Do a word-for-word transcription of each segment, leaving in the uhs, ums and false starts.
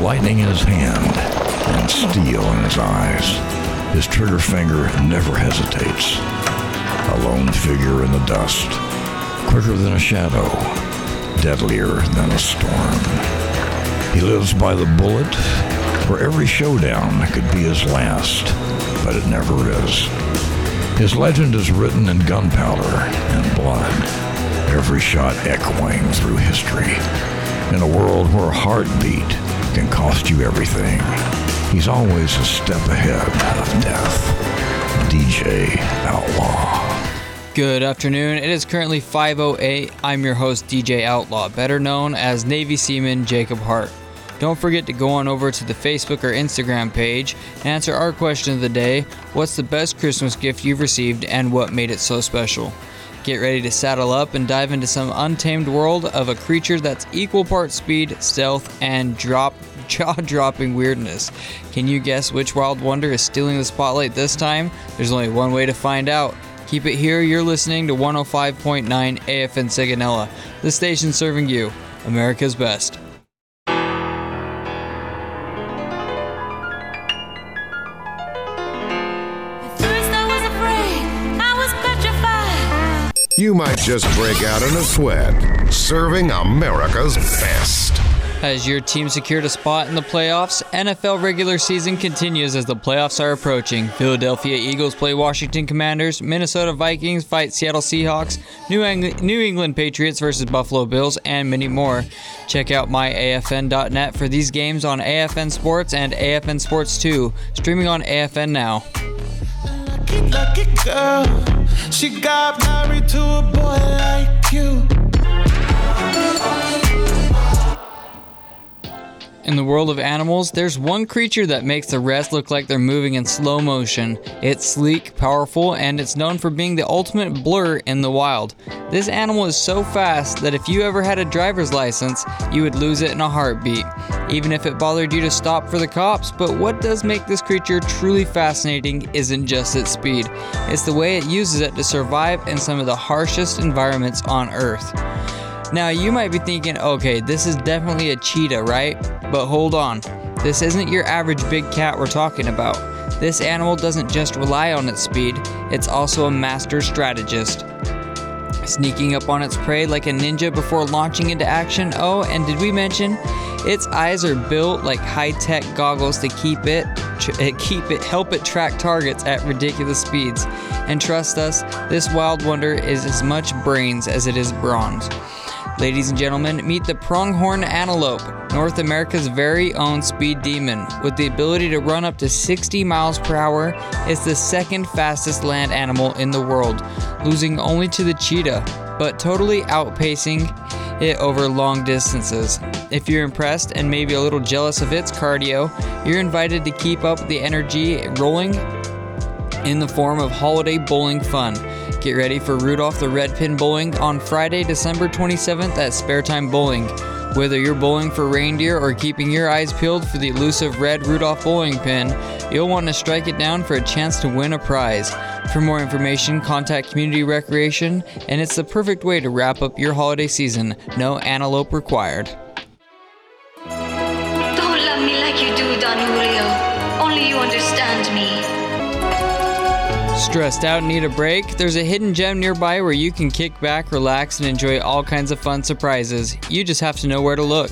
lightning in his hand and steel in his eyes. His trigger finger never hesitates. A lone figure in the dust, quicker than a shadow, deadlier than a storm. He lives by the bullet, where every showdown could be his last, but it never is. His legend is written in gunpowder and blood, every shot echoing through history. In a world where a heartbeat can cost you everything, he's always a step ahead of death. D J Outlaw. Good afternoon. It is currently five oh eight. I'm your host, D J Outlaw, better known as Navy Seaman Jacob Hart. Don't forget to go on over to the Facebook or Instagram page and answer our question of the day: what's the best Christmas gift you've received and what made it so special? Get ready to saddle up and dive into some untamed world of a creature that's equal parts speed, stealth, and drop jaw-dropping weirdness. Can you guess which wild wonder is stealing the spotlight this time? There's only one way to find out. Keep it here. You're listening to one oh five point nine A F N Sigonella, the station serving you, America's best. You might just break out in a sweat, serving America's best. Has your team secured a spot in the playoffs? N F L regular season continues as the playoffs are approaching. Philadelphia Eagles play Washington Commanders, Minnesota Vikings fight Seattle Seahawks, New England, New England Patriots versus Buffalo Bills, and many more. Check out my A F N dot net for these games on A F N Sports and A F N Sports two, streaming on A F N now. Lucky, lucky girl, she got married to a boy like you. In the world of animals, there's one creature that makes the rest look like they're moving in slow motion. It's sleek, powerful, and it's known for being the ultimate blur in the wild. This animal is so fast that if you ever had a driver's license, you would lose it in a heartbeat, even if it bothered you to stop for the cops. But what does make this creature truly fascinating isn't just its speed. It's the way it uses it to survive in some of the harshest environments on Earth. Now, you might be thinking, okay, this is definitely a cheetah, right? But hold on, this isn't your average big cat we're talking about. This animal doesn't just rely on its speed, it's also a master strategist. Sneaking up on its prey like a ninja before launching into action. Oh, and did we mention its eyes are built like high-tech goggles to keep it, tr- keep it, help it track targets at ridiculous speeds. And trust us, this wild wonder is as much brains as it is bronze. Ladies and gentlemen, meet the pronghorn antelope, North America's very own speed demon. With the ability to run up to sixty miles per hour, it's the second fastest land animal in the world, losing only to the cheetah, but totally outpacing it over long distances. If you're impressed and maybe a little jealous of its cardio, you're invited to keep up the energy rolling in the form of holiday bowling fun. Get ready for Rudolph the Red Pin Bowling on Friday, December twenty-seventh at Spare Time Bowling. Whether you're bowling for reindeer or keeping your eyes peeled for the elusive red Rudolph bowling pin, you'll want to strike it down for a chance to win a prize. For more information, contact Community Recreation, and it's the perfect way to wrap up your holiday season. No antelope required. Don't love me like you do, Don Julio. Only you understand me. Stressed out and need a break? There's a hidden gem nearby where you can kick back, relax, and enjoy all kinds of fun surprises. You just have to know where to look.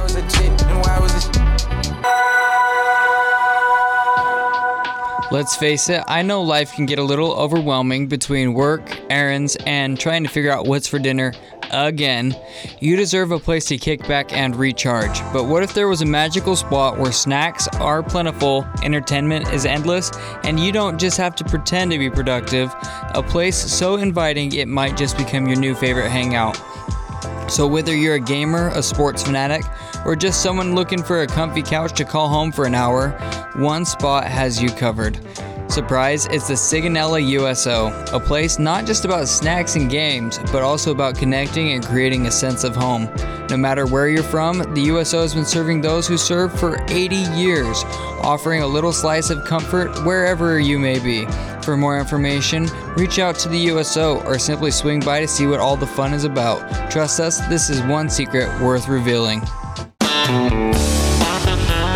Let's face it, I know life can get a little overwhelming between work, errands, and trying to figure out what's for dinner again. You deserve a place to kick back and recharge. But what if there was a magical spot where snacks are plentiful, entertainment is endless, and you don't just have to pretend to be productive? A place so inviting it might just become your new favorite hangout. So whether you're a gamer, a sports fanatic, or just someone looking for a comfy couch to call home for an hour, one spot has you covered. Surprise, it's the Sigonella U S O, a place not just about snacks and games, but also about connecting and creating a sense of home. No matter where you're from, the U S O has been serving those who serve for eighty years, offering a little slice of comfort wherever you may be. For more information, reach out to the U S O or simply swing by to see what all the fun is about. Trust us, this is one secret worth revealing.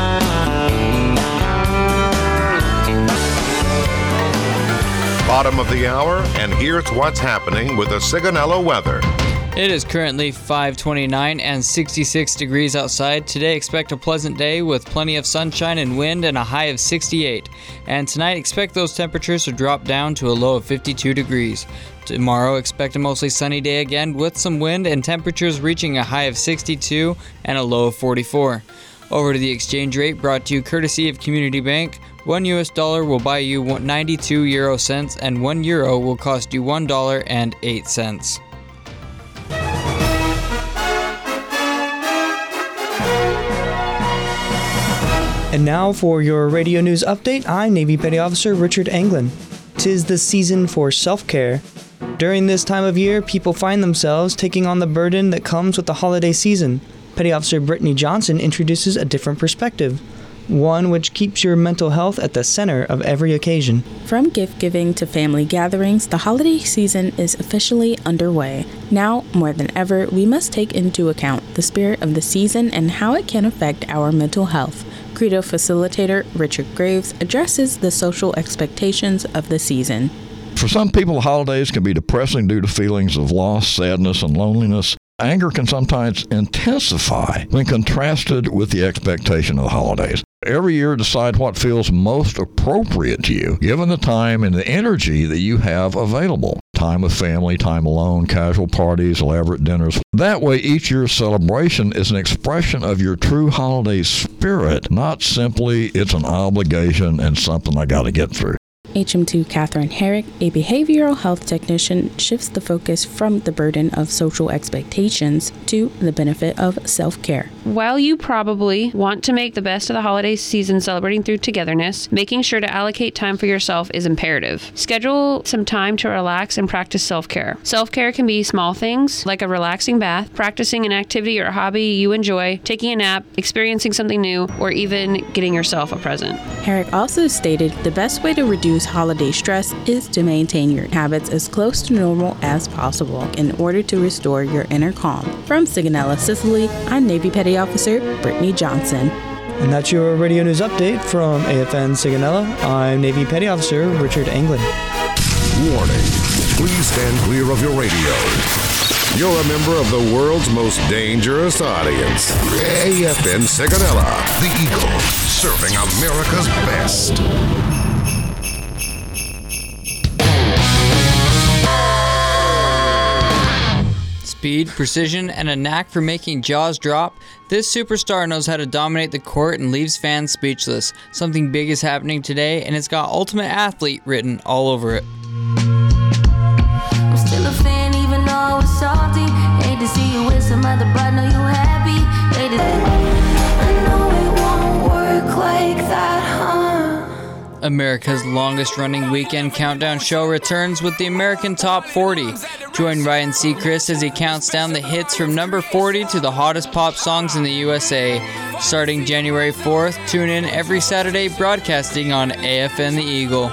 Bottom of the hour, and here's what's happening with the Sigonella weather. It is currently five twenty-nine and sixty-six degrees outside. Today, expect a pleasant day with plenty of sunshine and wind and a high of sixty-eight. And tonight, expect those temperatures to drop down to a low of fifty-two degrees. Tomorrow, expect a mostly sunny day again with some wind and temperatures reaching a high of sixty-two and a low of forty-four. Over to the exchange rate, brought to you courtesy of Community Bank. One U S dollar will buy you ninety-two euro cents, and one euro will cost you one dollar and eight cents. And now for your radio news update, I'm Navy Petty Officer Richard Anglin. 'Tis the season for self-care. During this time of year, people find themselves taking on the burden that comes with the holiday season. Petty Officer Brittany Johnson introduces a different perspective, one which keeps your mental health at the center of every occasion. From gift giving to family gatherings, the holiday season is officially underway. Now, more than ever, we must take into account the spirit of the season and how it can affect our mental health. Credo facilitator Richard Graves addresses the social expectations of the season. For some people, the holidays can be depressing due to feelings of loss, sadness, and loneliness. Anger can sometimes intensify when contrasted with the expectation of the holidays. Every year, decide what feels most appropriate to you, given the time and the energy that you have available. Time with family, time alone, casual parties, elaborate dinners. That way, each year's celebration is an expression of your true holiday spirit, not simply it's an obligation and something I got to get through. H M two Catherine Herrick, a behavioral health technician, shifts the focus from the burden of social expectations to the benefit of self-care. While you probably want to make the best of the holiday season celebrating through togetherness, making sure to allocate time for yourself is imperative. Schedule some time to relax and practice self-care. Self-care can be small things like a relaxing bath, practicing an activity or hobby you enjoy, taking a nap, experiencing something new, or even getting yourself a present. Herrick also stated the best way to reduce holiday stress is to maintain your habits as close to normal as possible in order to restore your inner calm. From Sigonella, Sicily, I'm Navy Petty Officer Brittany Johnson. And that's your radio news update from A F N Sigonella. I'm Navy Petty Officer Richard Anglin. Warning, please stand clear of your radio. You're a member of the world's most dangerous audience. A F N Sigonella, the Eagle, serving America's best. Speed, precision, and a knack for making jaws drop, this superstar knows how to dominate the court and leaves fans speechless. Something big is happening today, and it's got Ultimate Athlete written all over it. I'm still a fan even though I was salty. Hate to see you with some other, but know you happy. Hate to... I know it won't work like that, huh? America's longest-running weekend countdown show returns with the American Top forty. Join Ryan Seacrest as he counts down the hits from number forty to the hottest pop songs in the U S A. Starting January fourth, tune in every Saturday, broadcasting on A F N The Eagle.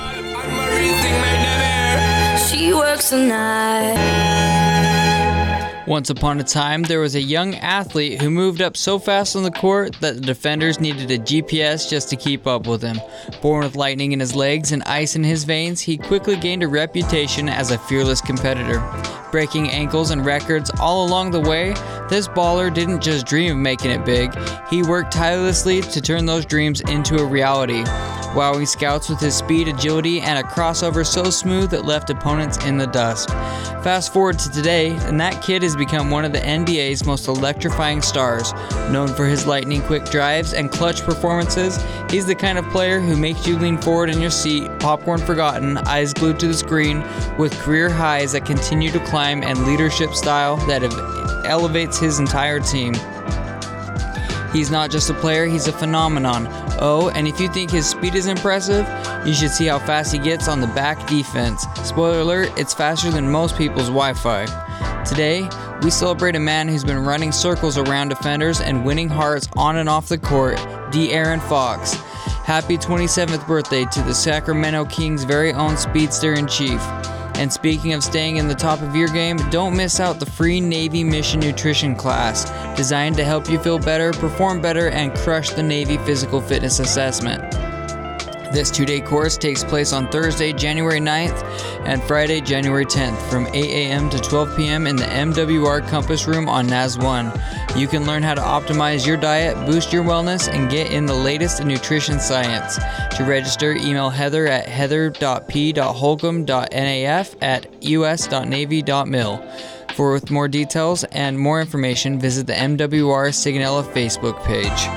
She works the night. Once upon a time, there was a young athlete who moved up so fast on the court that the defenders needed a G P S just to keep up with him. Born with lightning in his legs and ice in his veins, he quickly gained a reputation as a fearless competitor. Breaking ankles and records all along the way, this baller didn't just dream of making it big, he worked tirelessly to turn those dreams into a reality, wowing scouts with his speed, agility, and a crossover so smooth it left opponents in the dust. Fast forward to today, and that kid has become one of the N B A's most electrifying stars. Known for his lightning-quick drives and clutch performances, he's the kind of player who makes you lean forward in your seat, popcorn forgotten, eyes glued to the screen, with career highs that continue to climb and leadership style that elevates his entire team. He's not just a player, he's a phenomenon. Oh, and if you think his speed is impressive, you should see how fast he gets on the back defense. Spoiler alert, it's faster than most people's Wi-Fi. Today, we celebrate a man who's been running circles around defenders and winning hearts on and off the court, De'Aaron Fox. Happy twenty-seventh birthday to the Sacramento Kings' very own speedster in chief. And speaking of staying in the top of your game, don't miss out the free Navy Mission Nutrition class, designed to help you feel better, perform better, and crush the Navy Physical Fitness Assessment. This two-day course takes place on Thursday, January ninth and Friday, January tenth from eight a.m. to twelve p.m. in the M W R Compass Room on N A S one. You can learn how to optimize your diet, boost your wellness, and get in the latest in nutrition science. To register, email Heather at heather dot p dot holcomb dot n a f at u s dot navy dot mil. For more details and more information, visit the M W R Sigonella Facebook page.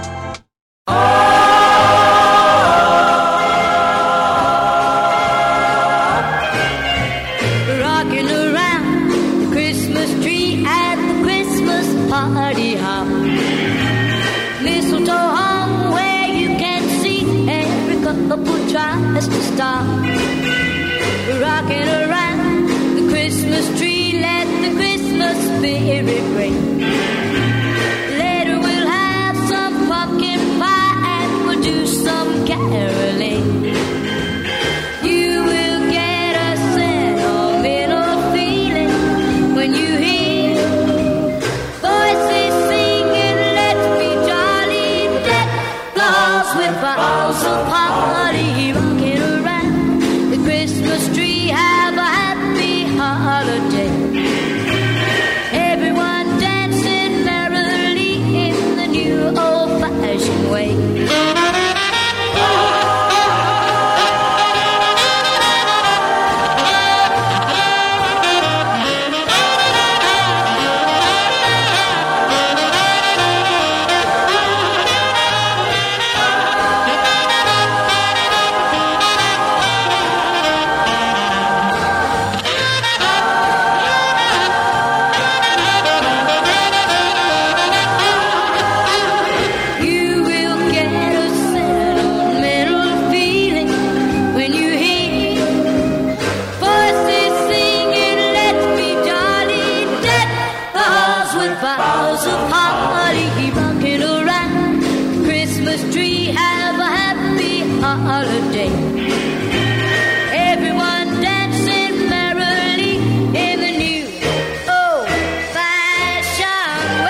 Party hop, mistletoe hung where you can see every couple tries to stop. Rocking around the Christmas tree, let the Christmas spirit ring. Later we'll have some pumpkin pie and we'll do some caroling. You will get a sentimental feeling when you hear with balls of holly rocking around the Christmas tree. Have a happy holiday. Everyone dancing merrily in the new old-fashioned way. Balls of holly rocking around the Christmas tree. Have a happy holiday. Everyone dancing merrily in the new old-fashioned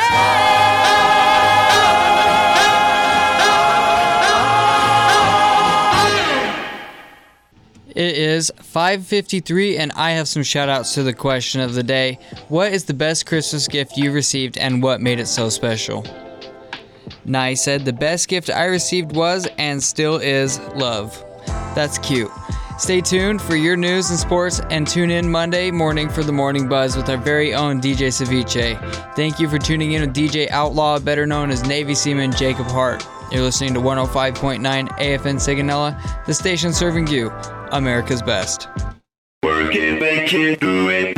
way. It is five fifty-three and I have some shout outs to the question of the day. What is the best Christmas gift you received and what made it so special? Nye said, the best gift I received was and still is love. That's cute. Stay tuned for your news and sports and tune in Monday morning for the Morning Buzz with our very own D J Ceviche. Thank you for tuning in with D J Outlaw, better known as Navy Seaman Jacob Hart. You're listening to one oh five point nine A F N Sigonella, the station serving you America's best. Work it, make it, do it.